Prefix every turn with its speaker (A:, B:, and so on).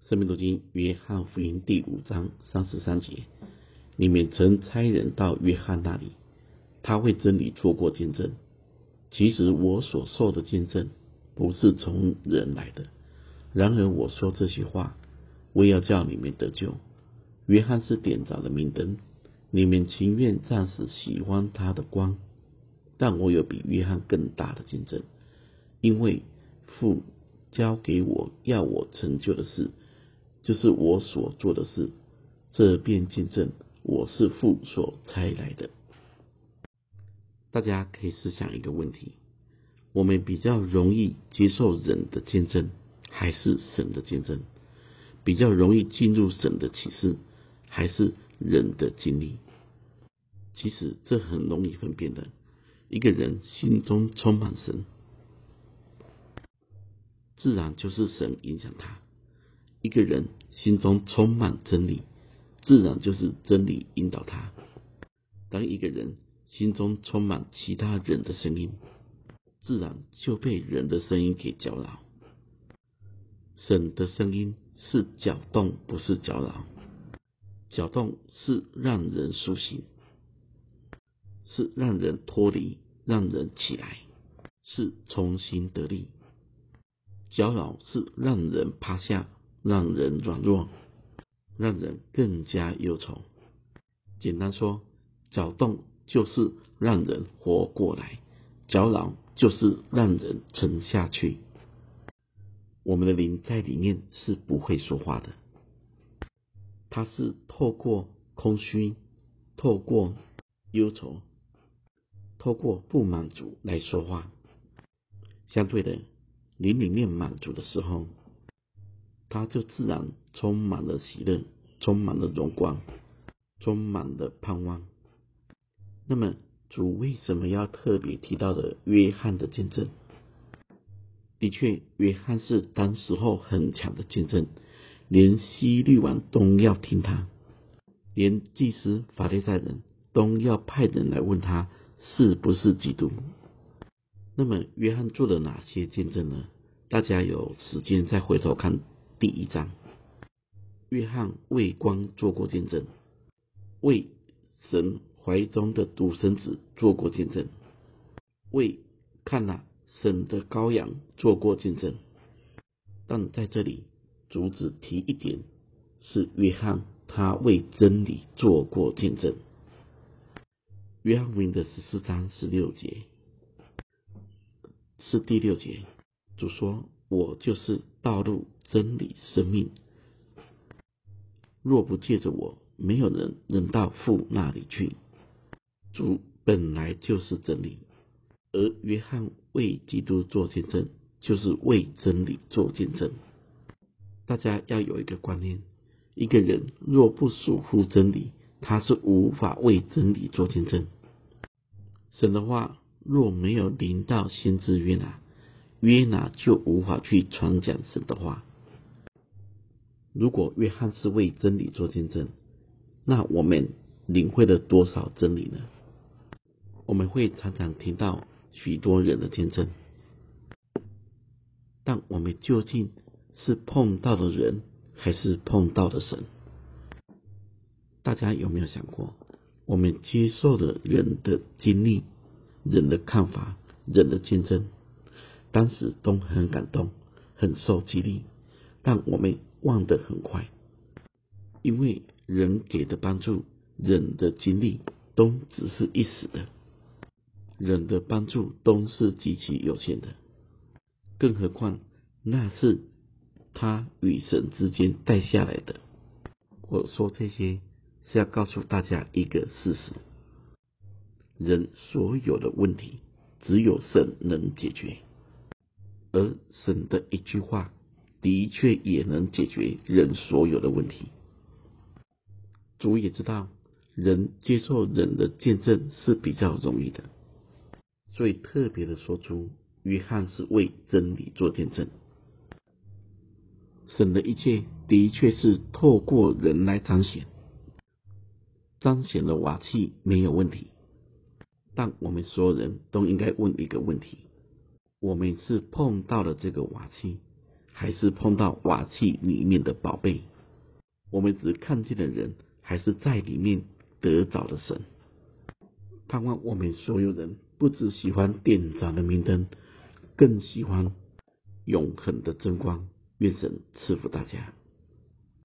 A: 生命读经约翰福音第5章33节，你们曾差人到约翰那里，他为真理做过见证。其实我所受的见证不是从人来的，然而我说这些话，为要叫你们得救。约翰是点着的明灯，你们情愿暂时喜欢他的光，但我有比约翰更大的见证，因为父交给我要我成就的事，就是我所做的事，这便见证我是父所差来的。大家可以思想一个问题，我们比较容易接受人的见证还是神的见证？比较容易进入神的启示还是人的经历？其实这很容易分辨的。一个人心中充满神，自然就是神影响他；一个人心中充满真理，自然就是真理引导他。当一个人心中充满其他人的声音，自然就被人的声音给搅扰。神的声音是搅动，不是搅扰。搅动是让人苏醒，是让人脱离，让人起来，是重新得力。搅扰是让人趴下，让人软弱，让人更加忧愁。简单说，搅动就是让人活过来，搅扰就是让人沉下去。我们的灵在里面是不会说话的，它是透过空虚，透过忧愁，透过不满足来说话。相对的，灵里面满足的时候，它就自然充满了喜乐，充满了荣光，充满了盼望。那么主为什么要特别提到的约翰的见证？的确，约翰是当时候很强的见证，连希律王都要听他，连祭司法利赛人都要派人来问他是不是基督。那么约翰做了哪些见证呢？大家有时间再回头看第1章。约翰为光做过见证，为神怀中的独生子做过见证，为看哪神的羔羊做过见证。但在这里主只提一点，是约翰他为真理做过见证。约翰福音的14章16节是第6节，主说：我就是道路、真理、生命，若不借着我，没有人能到父那里去。主本来就是真理，而约翰为基督做见证，就是为真理做见证。大家要有一个观念，一个人若不属乎真理，他是无法为真理做见证。神的话若没有临到先知约拿，约拿就无法去传讲神的话。如果约翰是为真理做见证，那我们领会了多少真理呢？我们会常常听到许多人的见证，但我们究竟是碰到的人，还是碰到的神？大家有没有想过，我们接受了人的经历、人的看法、人的见证，当时都很感动，很受激励，但我们忘得很快，因为人给的帮助、人的经历都只是一时的，人的帮助都是极其有限的，更何况那是他与神之间带下来的。我说这些是要告诉大家一个事实，人所有的问题只有神能解决，而神的一句话的确也能解决人所有的问题。主也知道人接受人的见证是比较容易的，所以特别的说出约翰是为真理做见证。神的一切的确是透过人来彰显，彰显的瓦器没有问题，但我们所有人都应该问一个问题，我们是碰到了这个瓦器， 还是碰到瓦器里面的宝贝？我们只看见了人，还是在里面得着了神？盼望我们所有人不只喜欢点着的明灯，更喜欢永恒的真光。愿神赐福大家。